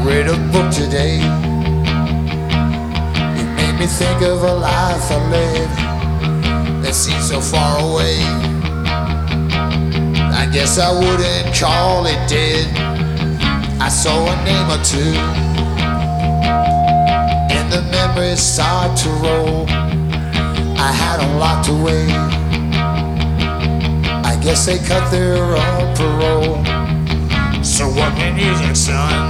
read a book today. It made me think of a life I led that seemed so far away. I guess I wouldn't call it dead. I saw a name or two, and the memories start to roll. I had them locked away. I guess they cut their own parole. So what can you say, son?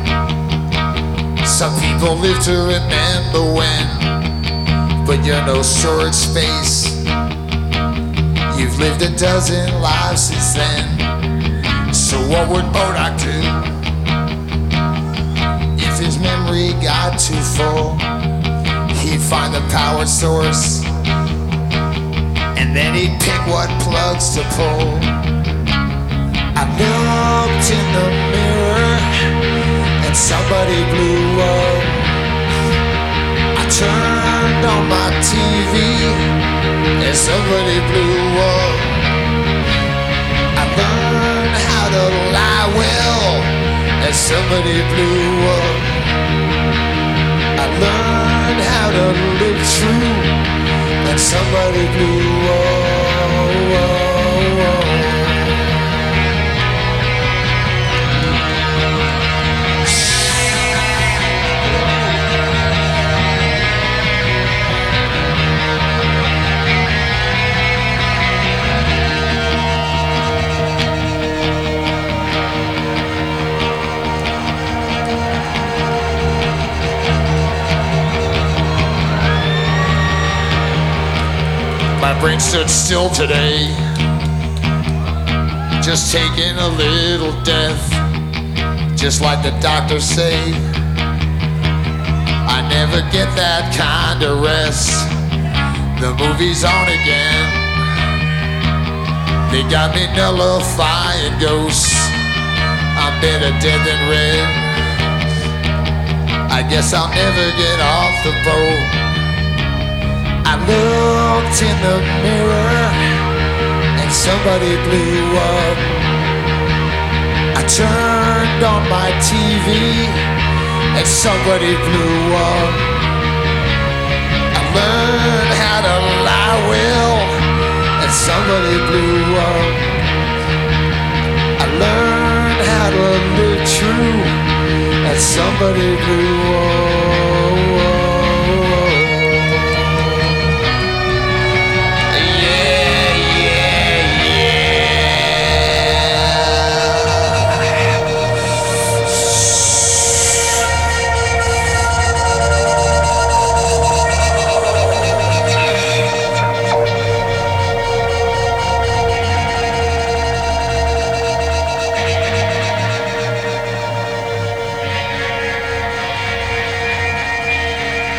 Some people live to remember when, but you're no storage space. You've lived a dozen lives since then. So what would MODOK do if his memory got too full? He'd find the power source, and then he'd pick what plugs to pull. I looked in the mirror and somebody blew up. I turned on my TV and somebody blew up. I learned how to lie well and somebody blew up. I learned how to live true and somebody blew up. My brain stood still today, just taking a little death, just like the doctors say. I never get that kind of rest. The movie's on again. They got me nullifying ghosts. I'm better dead than red. I guess I'll never get off the boat. I looked in the mirror and somebody blew up. I turned on my TV and somebody blew up. I learned how to lie well and somebody blew up. I learned how to live true and somebody blew up.